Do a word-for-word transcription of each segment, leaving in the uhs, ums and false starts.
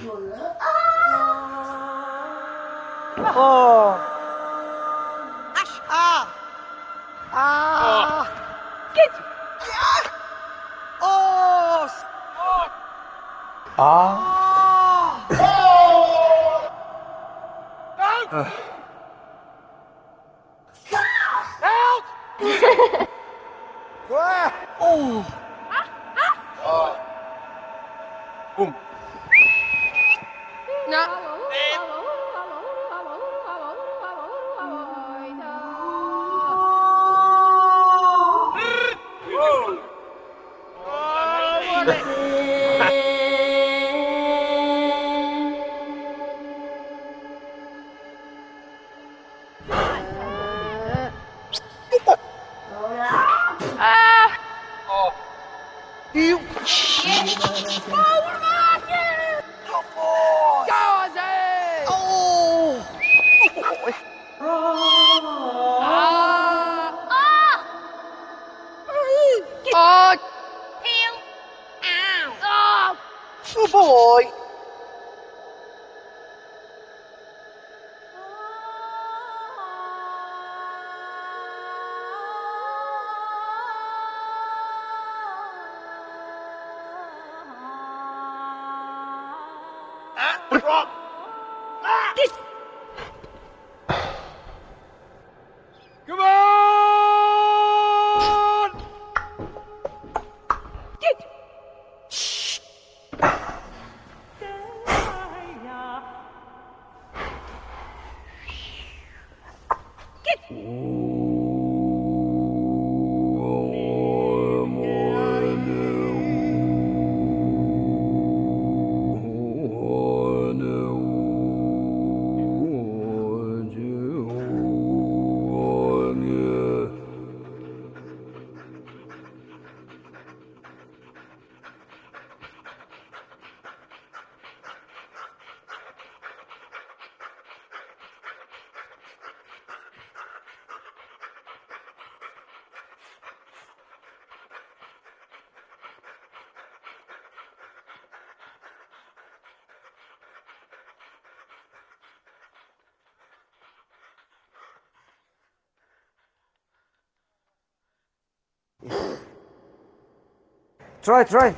Oh. Ah. Ah. Get. Oh. Ah. Out. Out. Oh. Boom. You. Oh. Good boy. Wrong. Come on! Get. Try, try.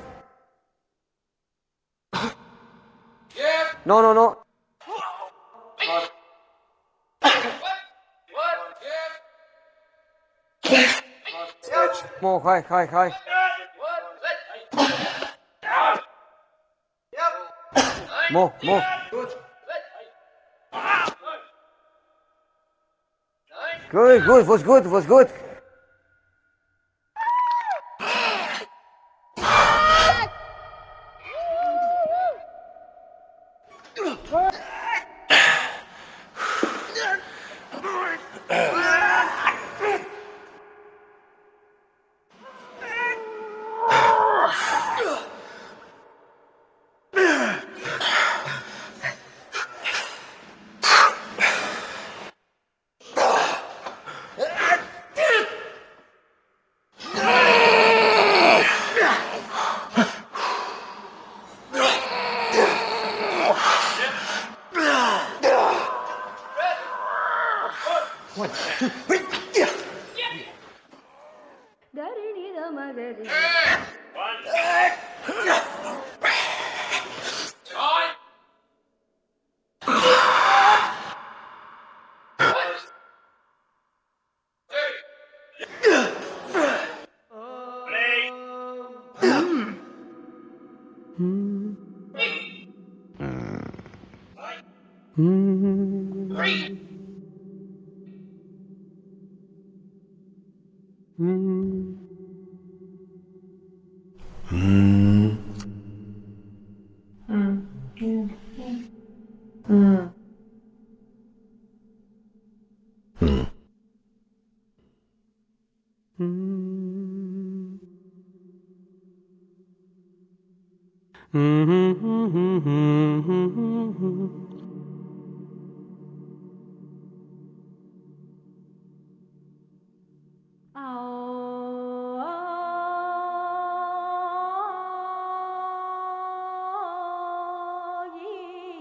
Yeah. No, no, no. What? What? Yeah. Sketch. More, high, high, high. What? More, more. Good. Good, good, was good, was good.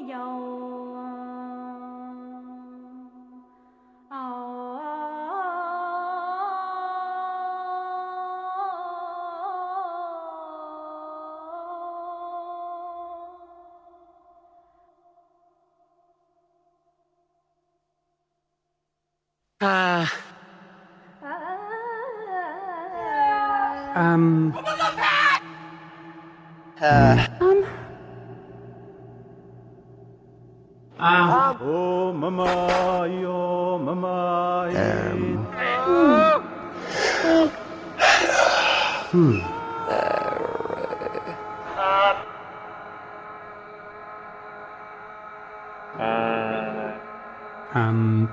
Uh, um, uh, Um, um, Oh mama, yo mama, um, um,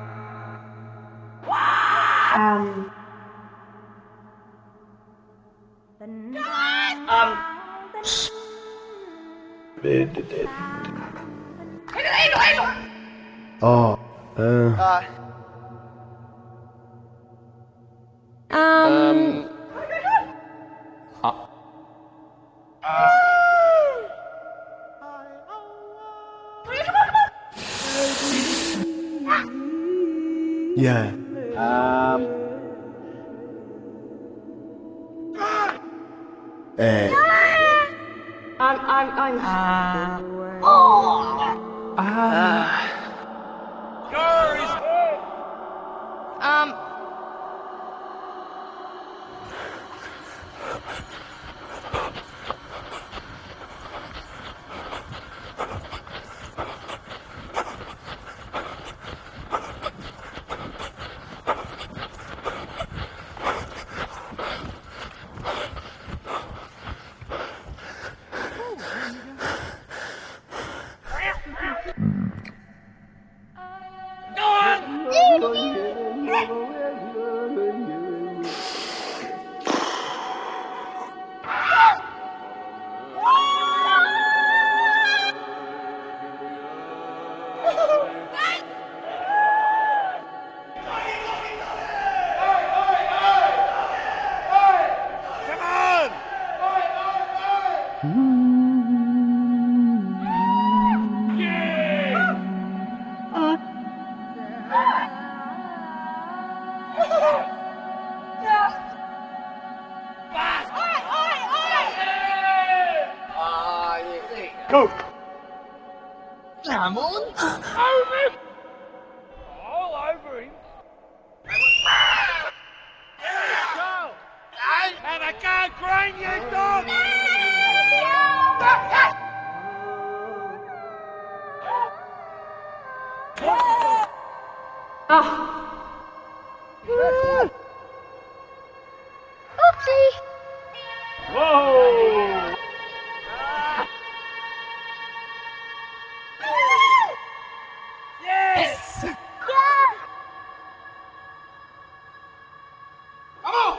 um, Oh, uh, uh, um, um, yeah. um, Eh, I'm, I'm, I'm, uh, um, Come on. All over him. Go. And I can't grind you, dog. Whoa. Yes. Come on.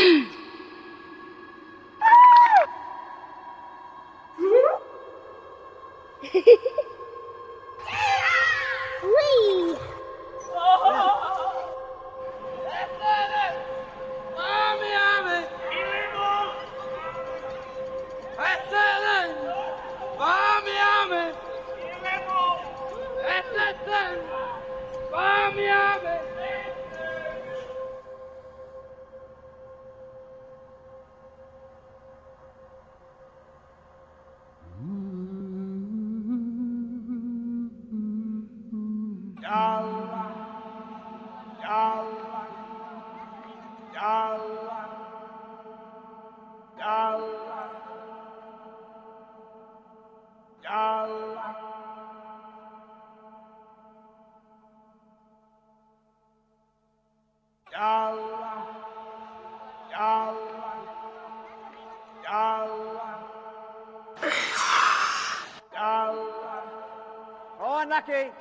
Go on, Lucky.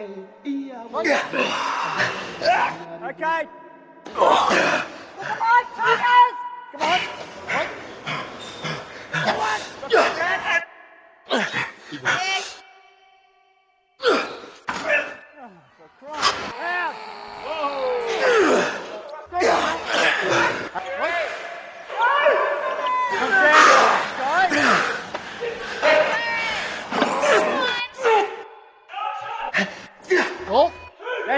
Okay. Come on, Tigers! Come on. Come on. Come on. Red. Oh, for crying out loud. Come down, guys.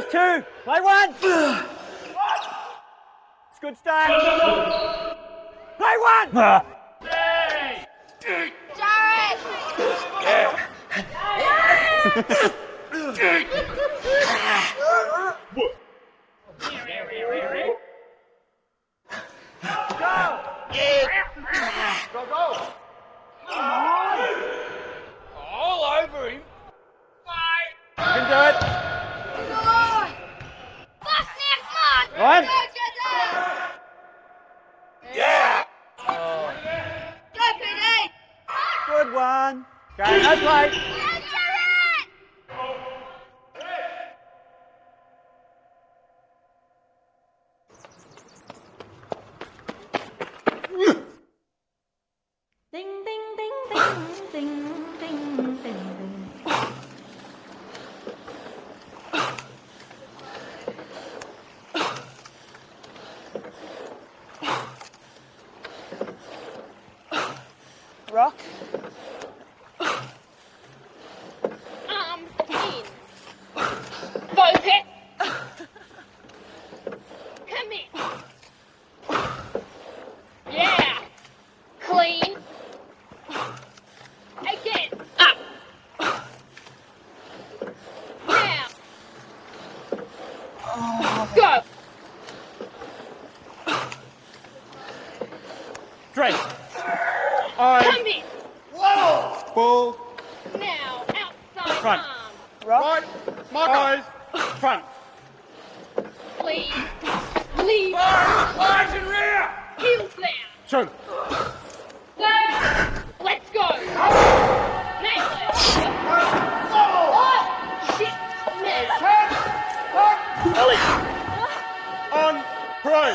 two. Play one. It's a good start. Play one. Jared! Go, go! All over him. You can do it. What's next, man? One. Yeah! Go, P D! Good one. Okay, no play. Ding ding ding ding ding ding ding ding. Rock. Um, in. Focus. Commit. Yeah. Clean. Again. Up. Now. Go. Three. Eyes. Commit. Ball. Now. Outside Front. arm. Rock. Eyes. Front. Please. Leave. Eyes and rear! Heels there. Two. Let's go. Nail it. Oh, shit. Miss. On. Pro.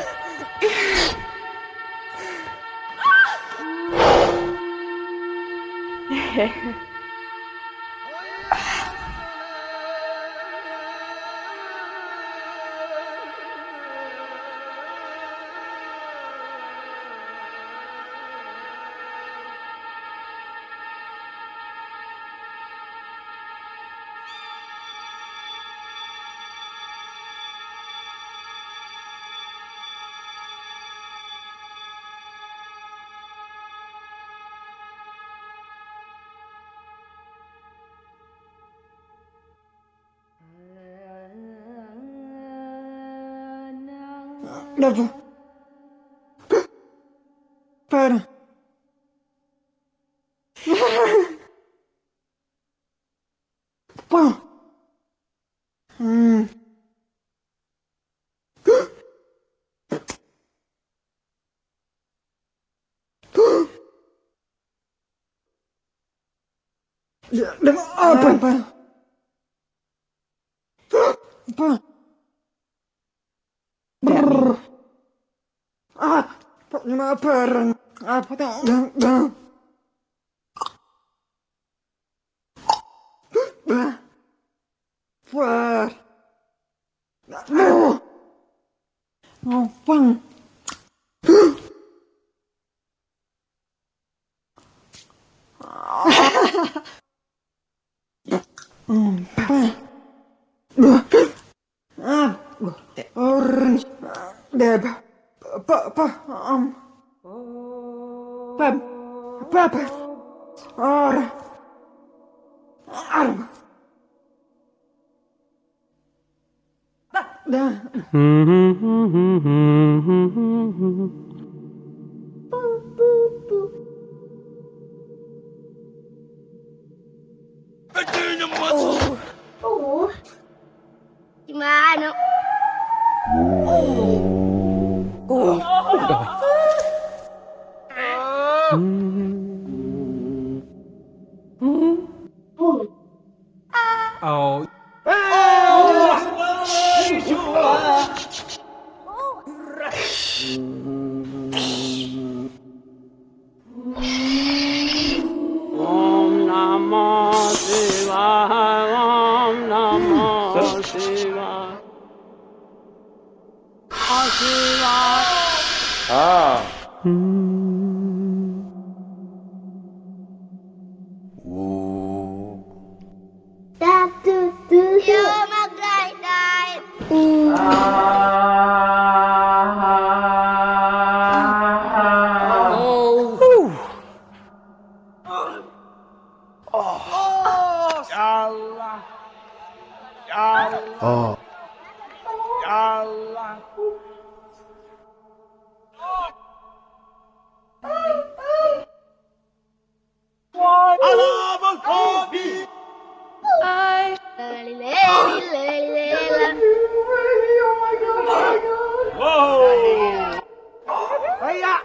Never. Para. Pá. Hum. Leva. Ah, pá, pá. Pá. Brrr. Ah. Pá, não, para. Ah, pá, não, não. Pá. Pá. Não. Não, pá. Hum, pá. Ah. Orange. Deb. Pa, pa, um. Pam. Papa. Or. Arm. Da. Gimana? Oh. Om Namah Shivaya. Om Namah Shivaya. Oh! Yalla. Yalla. Oh. Yalla. Alarm Tommy! I Whoa! Hiya!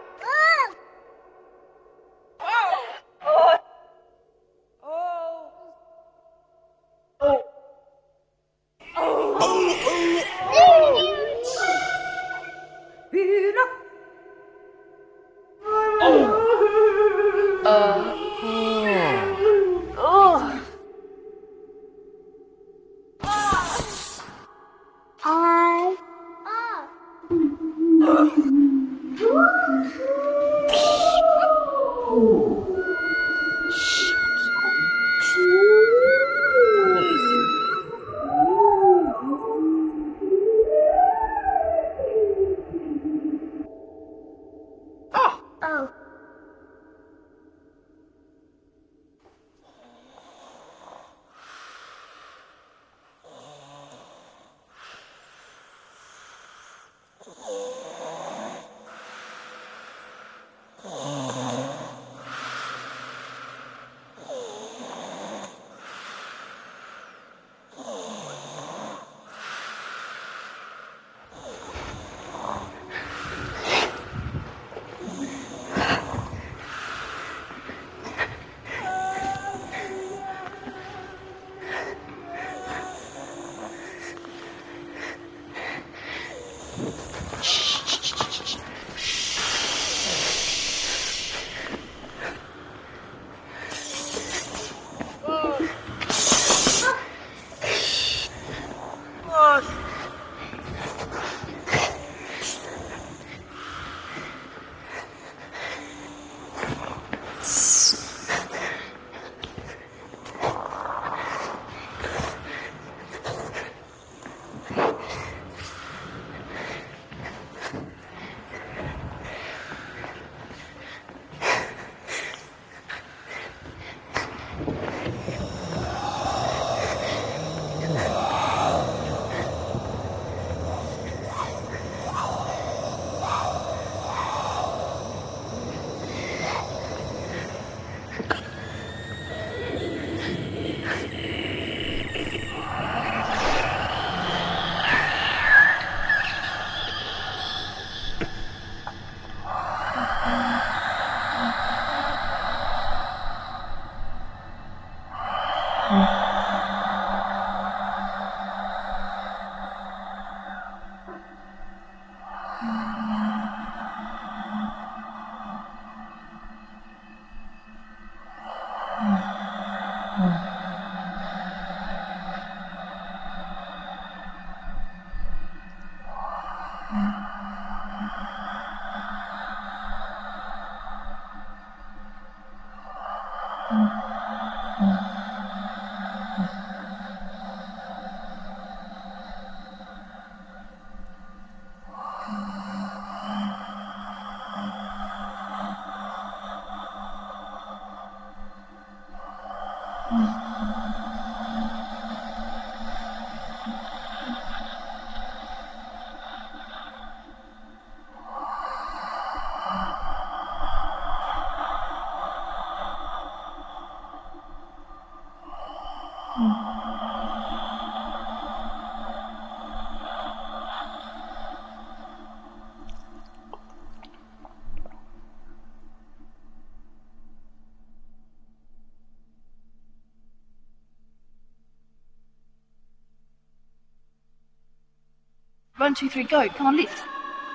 one, two, three, go. Come on, lift.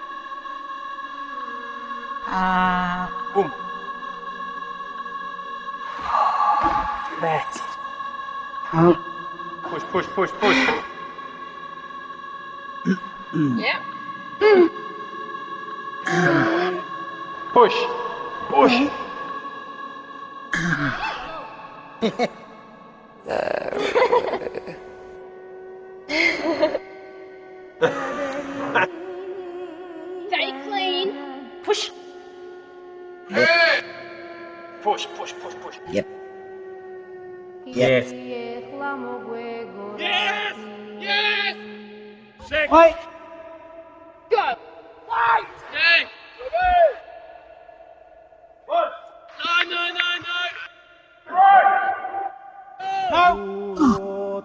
Ah. Boom. That's it. Push, push, push, push. Yep. Push. Push. Stay clean. Push. Yep. Push, push, push, push. Yep. Yes. Yes! Yes! Six. Wait. Go. Okay. One. No, no, no, no. No.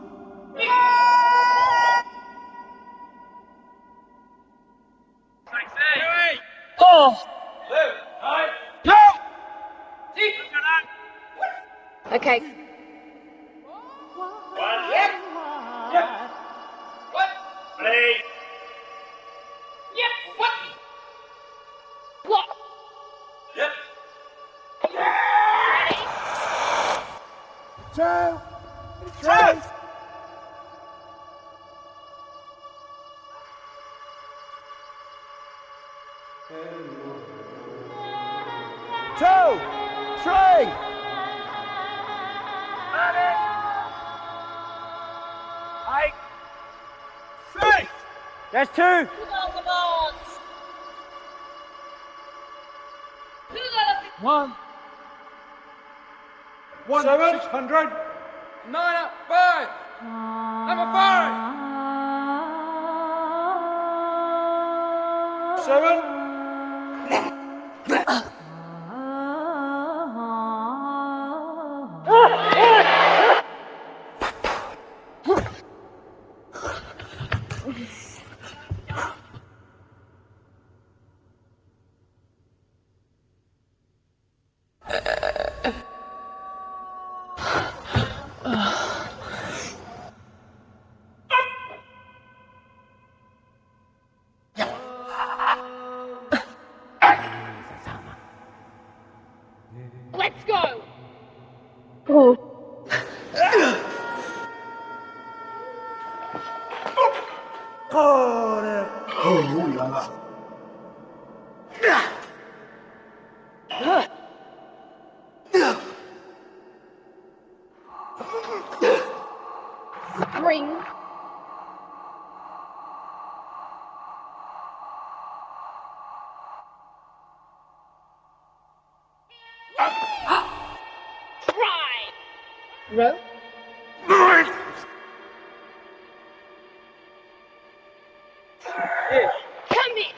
Three. Oh. No. Okay. One. Yep. Yep. What? Play. Yep. What? What? Yep. Two. Three. Two. Three. Eight. Six. That's two. One. One. Seven. Six hundred. Nine. Up. Five. Number five. Seven. Let's go. Oh. Ring. Try. Row. Come in.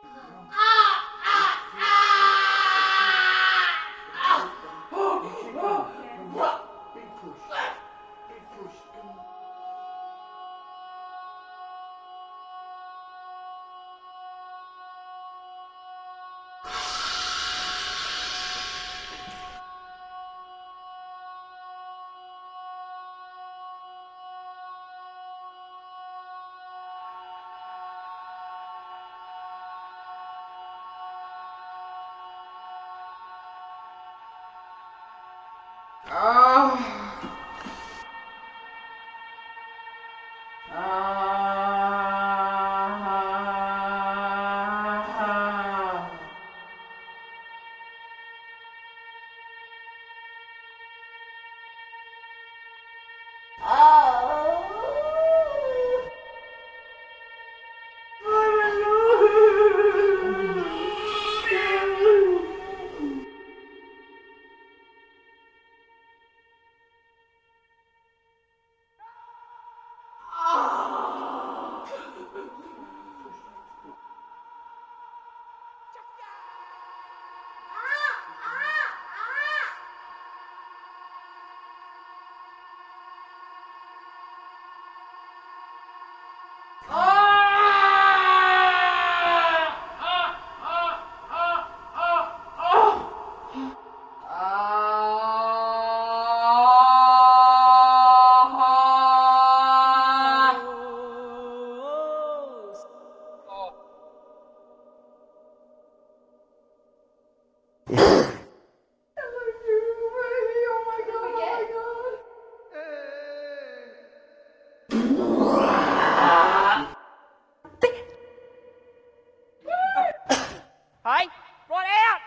Hey, right out!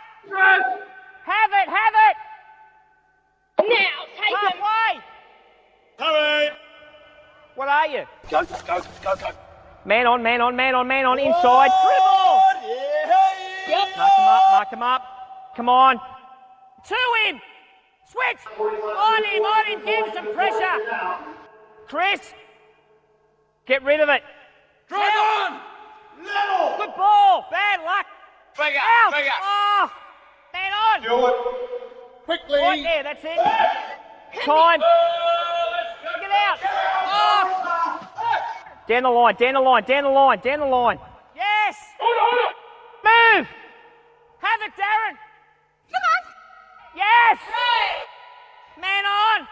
Have it, have it! Now, take him. Halfway! Hurry! What are you? Go, go, go, go, go. Man on, man on, man on, man on, inside. Dribble! Yep. Mark him up, mark him up. Come on. To him! Switch! On him, on him, give him some pressure! Chris! Get rid of it! Drive on! Level! Good ball! Bad luck! Figure, Out! figure. Oh! Man on! Do it. Quickly. Right there, that's it. Time. Get out! Oh! Down the line, down the line, down the line, down the line. Yes! Move! Have it, Darren! Come on! Yes! Man on!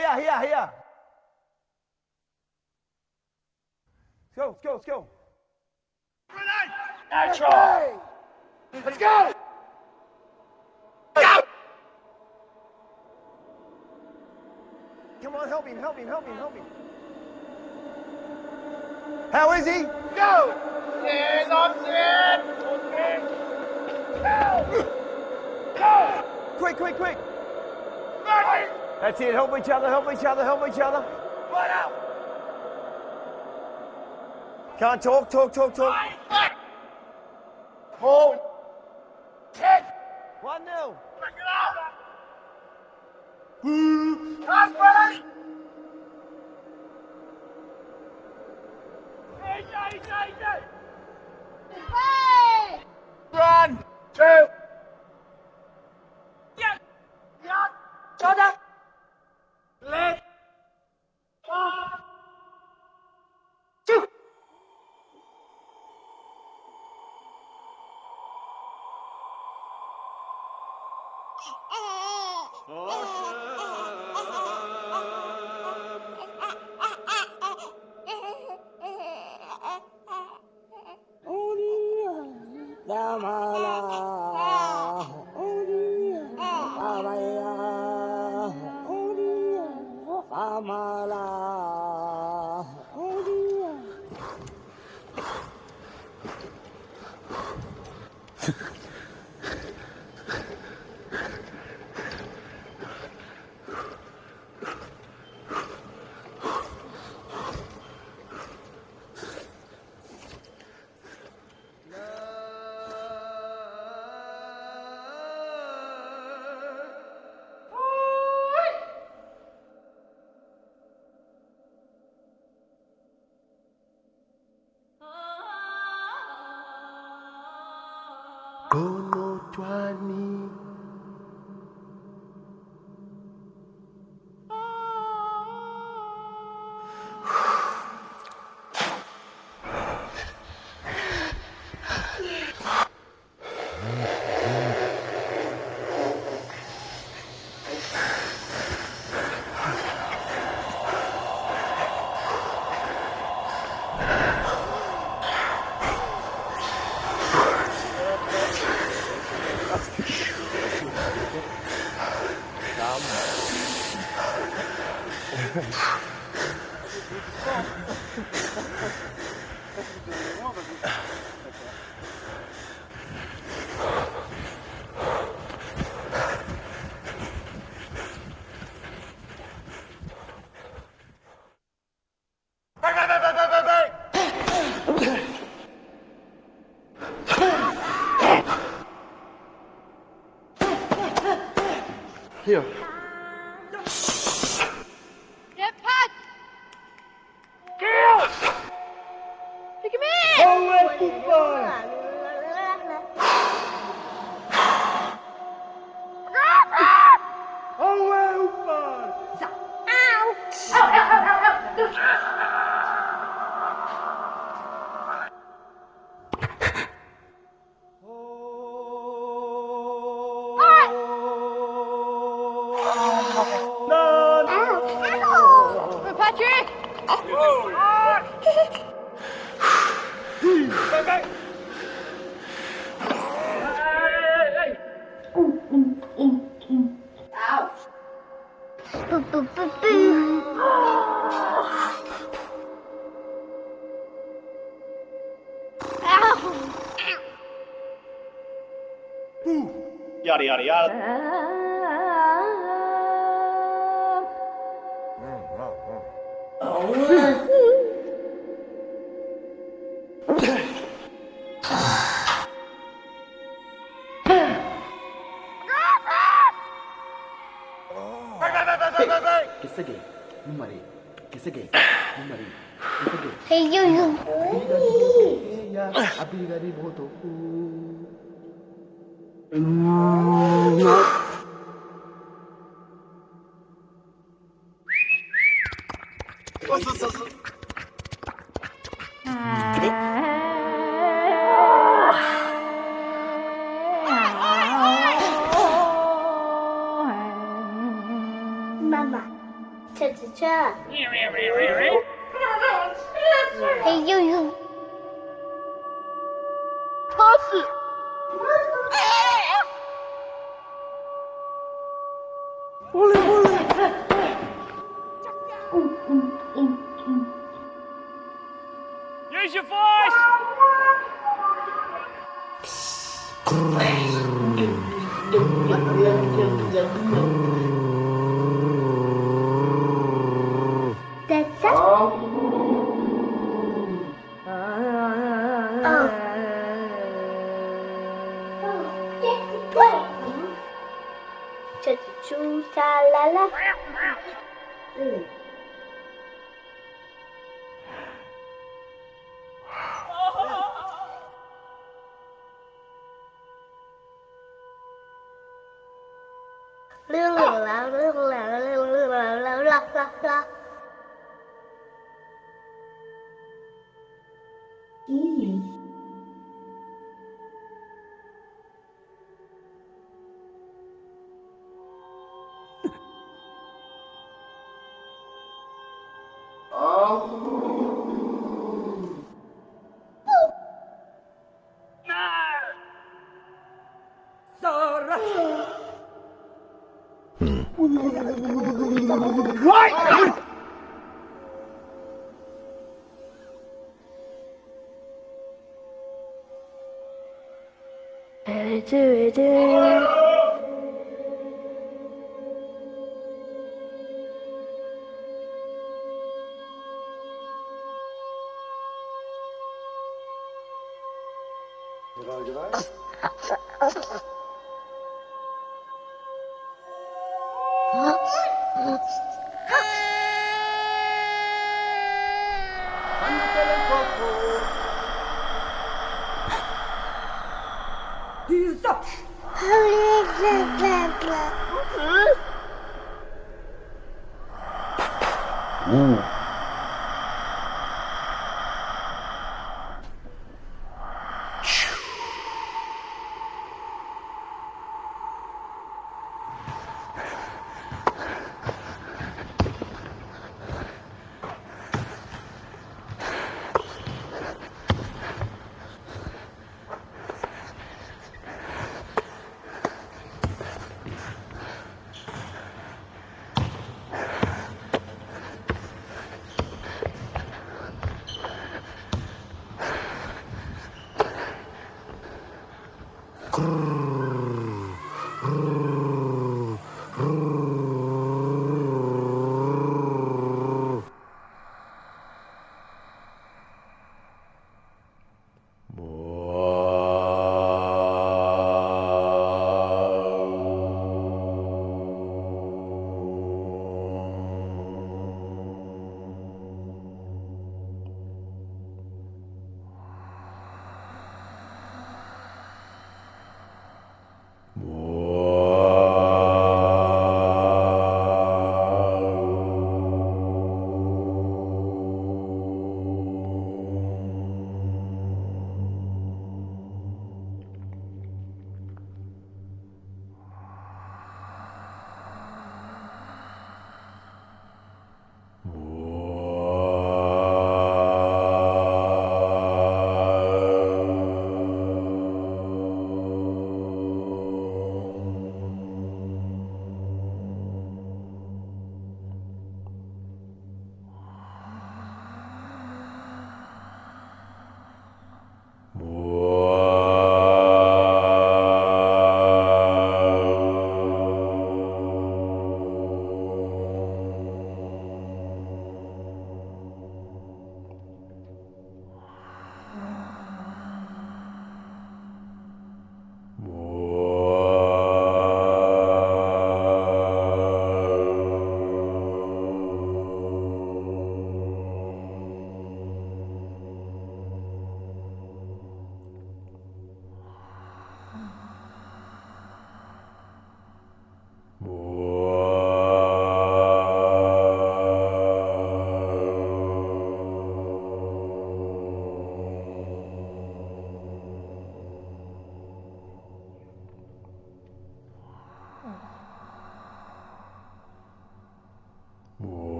here, here, here. Let's go, let's go, let's go. Natural. Let's go. Go. Come on, help him, help him, help him, help him. How is he? Go. Yes, I'm dead. Go. Go. Quick, quick, quick. That's it. Help each other, help each other, help each other. Right out. Can't talk, talk, talk, talk. Hold. Ten. One nil. Come back. Run. Two. Yeah. Yeah. Shut up. Left. Two. Kono Twani. Bang, bang, bang, bang, bang, bang, bang. Here. Get Pat! Kill! Pick him in! Always football! Always football! Come on, Patrick! Bang, bang. Yada, yada, yada. Bang, bang, bang, bang, bang, bang, bang. Kisage. Numari. Kisage. Numari. Kisage. Hey, you, you. Ya. Abi gari boto. Mama. cha. Hey, you, you. Toss it. Boleh, boleh. Use your voice. That's it. Chu cha la la. Lương lương la lương la lương lương la la la la la. Do do.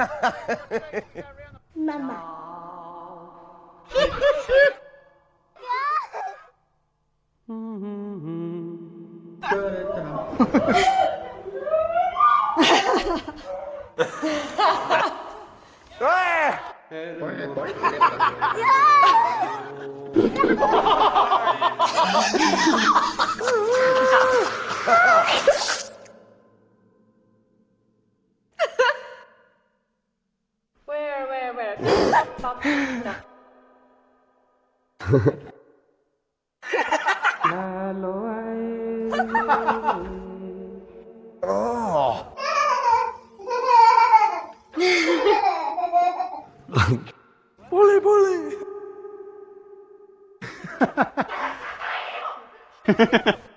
Mama. Where, where, where? Stop, stop, stop. Boleh, boleh.